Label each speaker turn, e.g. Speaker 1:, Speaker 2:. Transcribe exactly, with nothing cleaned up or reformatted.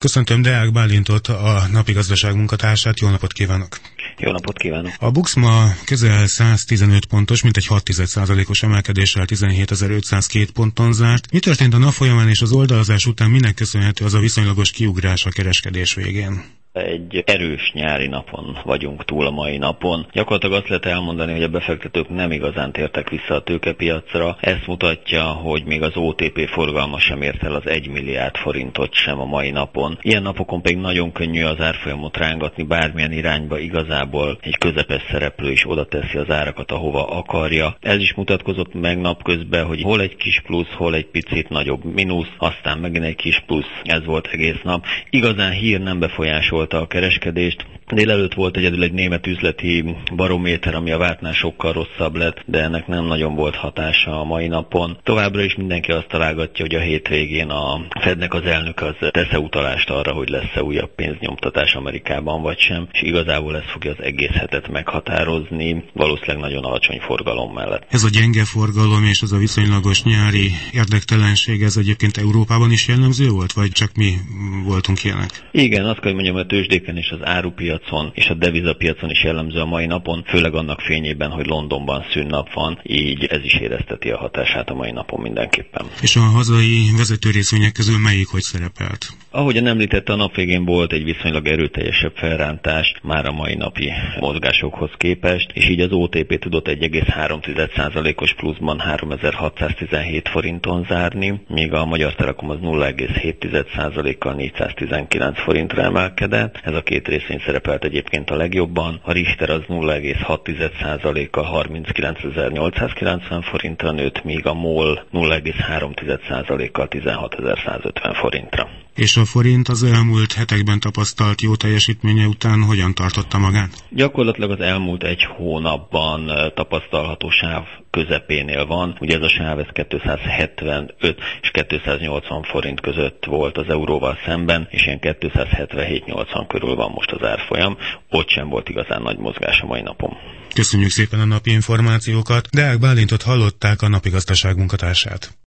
Speaker 1: Köszöntöm Deák Bálintot, a Napi Gazdaság munkatársát, jó napot kívánok!
Speaker 2: Jó napot kívánok!
Speaker 1: A BUX ma közel száztizenöt pontos, mintegy hat százalékos emelkedéssel tizenhétezer-ötszázkettő ponton zárt. Mi történt a nap folyamán és az oldalazás után, minek köszönhető az a viszonylagos kiugrás a kereskedés végén?
Speaker 2: Egy erős nyári napon vagyunk túl a mai napon. Gyakorlatilag azt lehet elmondani, hogy a befektetők nem igazán tértek vissza a tőkepiacra. Ezt mutatja, hogy még az o té pé forgalma sem ért el az egy milliárd forintot sem a mai napon. Ilyen napokon pedig nagyon könnyű az árfolyamot rángatni bármilyen irányba, igazából egy közepes szereplő is oda teszi az árakat, ahova akarja. Ez is mutatkozott meg napközben, hogy hol egy kis plusz, hol egy picit nagyobb mínusz, aztán megint egy kis plusz. Ez volt egész nap. Igazán hír nem befolyásolt a kereskedést. Délelőtt volt egyedül egy német üzleti barométer, ami a vártnál sokkal rosszabb lett, de ennek nem nagyon volt hatása a mai napon. Továbbra is mindenki azt találgatja, hogy a hétvégén a Fednek az elnök az tesz-e utalást arra, hogy lesz-e újabb pénznyomtatás Amerikában vagy sem, és igazából ez fogja az egész hetet meghatározni, valószínűleg nagyon alacsony forgalom mellett.
Speaker 1: Ez a gyenge forgalom és az a viszonylagos nyári érdektelenség, ez egyébként Európában is jellemző volt, vagy csak mi voltunk ilyenek?
Speaker 2: Igen, azt kell, hogy mondjam, a tőzsdéken és az árupiacon és a devizapiacon is jellemző a mai napon, főleg annak fényében, hogy Londonban szünnap van, így ez is érezteti a hatását a mai napon mindenképpen.
Speaker 1: És a hazai vezetőrészvények közül melyik hogy szerepelt?
Speaker 2: Ahogyan említette, a nap végén volt egy viszonylag erőteljesebb felrántás már a mai napi mozgásokhoz képest, és így az o té pé tudott egy egész három százalékos pluszban háromezer-hatszáztizenhét forinton zárni, míg a Magyar Telekom az nulla egész hét százalékkal négyszáztizenkilenc forintra emelkedett. Ez a két részvény szerepelt egyébként a legjobban. A Richter az nulla egész hat százalékkal harminckilencezer-nyolcszázkilencven forintra nőtt, míg a MOL nulla egész három százalékkal tizenhatezer-százötven forintra.
Speaker 1: És a forint az elmúlt hetekben tapasztalt jó teljesítménye után hogyan tartotta magát?
Speaker 2: Gyakorlatilag az elmúlt egy hónapban tapasztalható sáv közepénél van. Ugye ez a sáv ez kétszázhetvenöt és kétszáznyolcvan forint között volt az euróval szemben, és ilyen kétszázhetvenhét nyolcvan körül van most az árfolyam. Ott sem volt igazán nagy mozgás a mai napon.
Speaker 1: Köszönjük szépen a napi információkat. Deák Bálintot hallották, a Napi Gazdaság munkatársát.